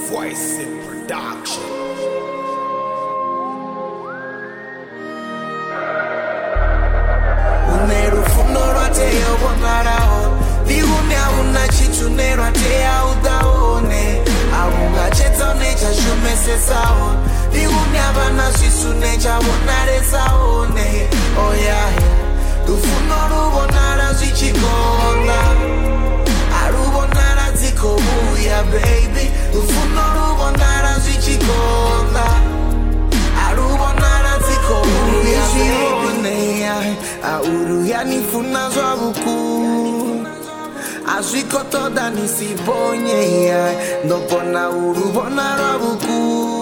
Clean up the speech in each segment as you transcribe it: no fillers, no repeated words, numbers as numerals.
Voice in production. Unerufuno teo bonarao Liunia una chitunero tea udaone Aunga chetone cha shumese sao Liunia bana sisune cha bonare saone Oh yeah Tufuno rubonara zichikonda Arubonara zikobuya baby Tufuno rubonara zichikonda Arubonara zikobuya baby Auru yanifuna zwabuku Azwikoto dani sibonye Ndopona urubona rabuku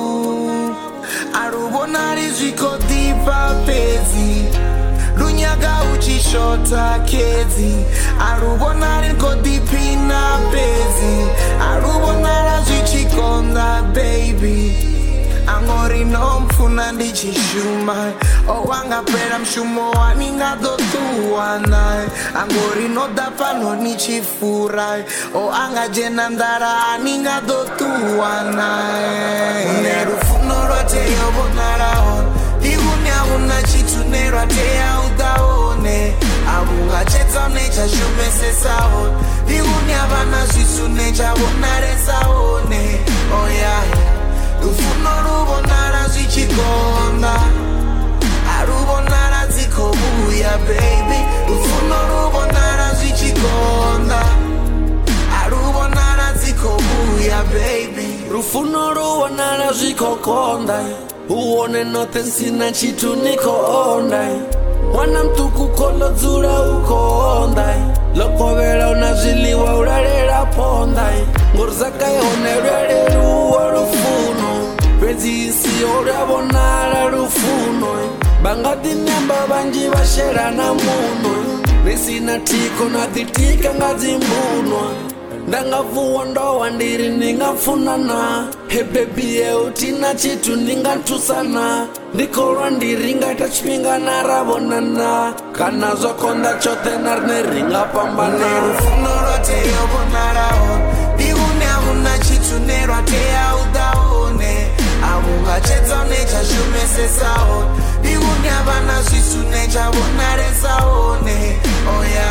Arubonari zwikotipa pezi Lunyaga uchishota kezi Arubonari nkodipina pezi Arubonara zwichikonda baby Angori no mfuna ndichishuma Owanga pera mshumo waninga dotuwana Angori no dapano nichifurai Oanga jena ndara aninga dotuwana Nerufuno rote yobonarao Igunya una chitunero atea udaone Abunga chetone cha shumese sao Igunya bana sisune cha bonare saone Oh yeah Ufuno rubonara zichikonda Arubonara zikobuya baby Ufuno rubonara zichikonda Arubonara zikobuya baby Rufuno rubonara zikokonda Uone note sina chitu niko ondai Mwana mtuku kolo dzura uko ondai Lokovera unaziliwa urarera pondai Ngorzaka yone rere ruwa rufuno Rezi isi urabonara rufuno Bangati nyamba banji bashera na muno Nesina tiko na thitika ngazi mbuno Ndangavuwa ndoa ndiri ningafunana Hey baby utina chitu ningatusana Ndikolwa ndiri ngaita chipinga narabonana Kana zokonda chote narne ringa pambana Nerufuno rote yobonarao Digune una chitu nero atea udaone Amunga chetone cha shumese sao Digune abana sisune cha bonare saone Oh yeah